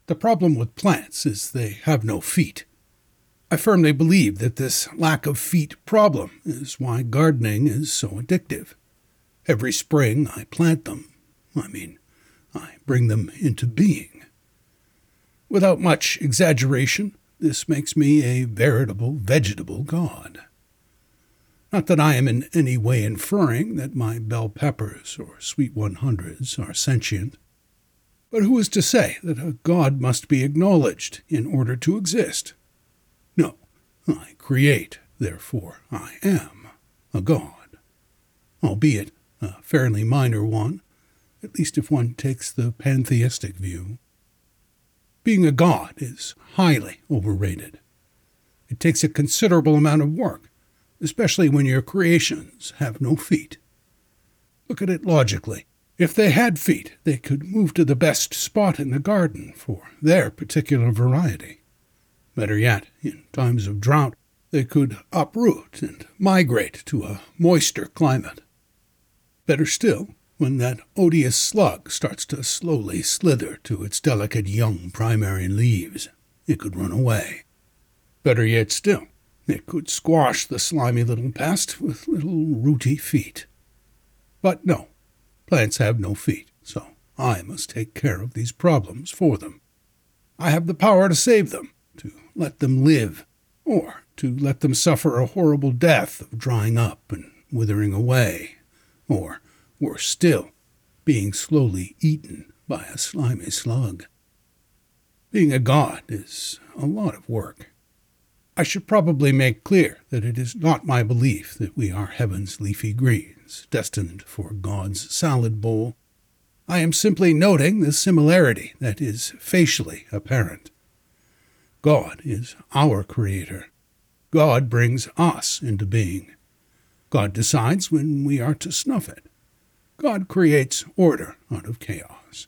The problem with plants is they have no feet. I firmly believe that this lack of feet problem is why gardening is so addictive. Every spring I plant them. I bring them into being. Without much exaggeration, this makes me a veritable vegetable god. Not that I am in any way inferring that my bell peppers or sweet 100s are sentient, but who is to say that a god must be acknowledged in order to exist? No, I create, therefore I am a god, albeit a fairly minor one, at least if one takes the pantheistic view. Being a god is highly overrated. It takes a considerable amount of work, especially when your creations have no feet. Look at it logically. If they had feet, they could move to the best spot in the garden for their particular variety. Better yet, in times of drought, they could uproot and migrate to a moister climate. Better still, when that odious slug starts to slowly slither to its delicate young primary leaves, it could run away. Better yet still, it could squash the slimy little pest with little rooty feet. But no, plants have no feet, so I must take care of these problems for them. I have the power to save them, to let them live, or to let them suffer a horrible death of drying up and withering away, or, worse still, being slowly eaten by a slimy slug. Being a god is a lot of work. I should probably make clear that it is not my belief that we are heaven's leafy greens, destined for God's salad bowl. I am simply noting the similarity that is facially apparent. God is our creator. God brings us into being. God decides when we are to snuff it. God creates order out of chaos.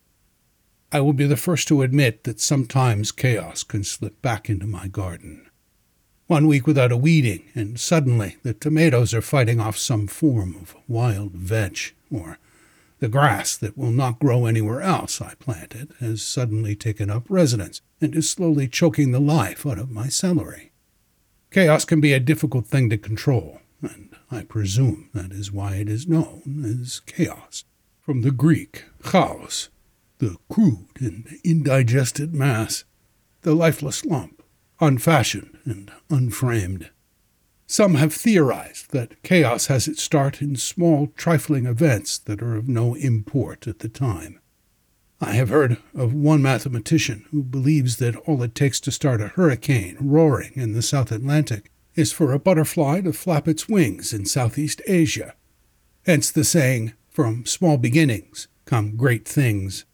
I will be the first to admit that sometimes chaos can slip back into my garden. 1 week without a weeding, and suddenly the tomatoes are fighting off some form of wild vetch, or the grass that will not grow anywhere else I planted has suddenly taken up residence and is slowly choking the life out of my celery. Chaos can be a difficult thing to control, and I presume that is why it is known as chaos, from the Greek chaos, the crude and indigested mass, the lifeless lump, unfashioned and unframed. Some have theorized that chaos has its start in small, trifling events that are of no import at the time. I have heard of one mathematician who believes that all it takes to start a hurricane roaring in the South Atlantic is for a butterfly to flap its wings in Southeast Asia. Hence the saying, "From small beginnings come great things."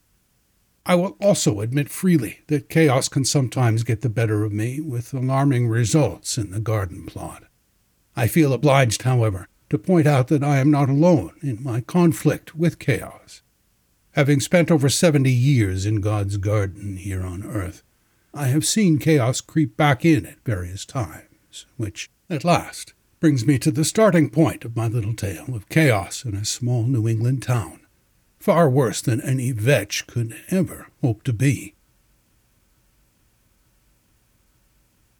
I will also admit freely that chaos can sometimes get the better of me with alarming results in the garden plot. I feel obliged, however, to point out that I am not alone in my conflict with chaos. Having spent over 70 years in God's garden here on earth, I have seen chaos creep back in at various times, which, at last, brings me to the starting point of my little tale of chaos in a small New England town, far worse than any vetch could ever hope to be.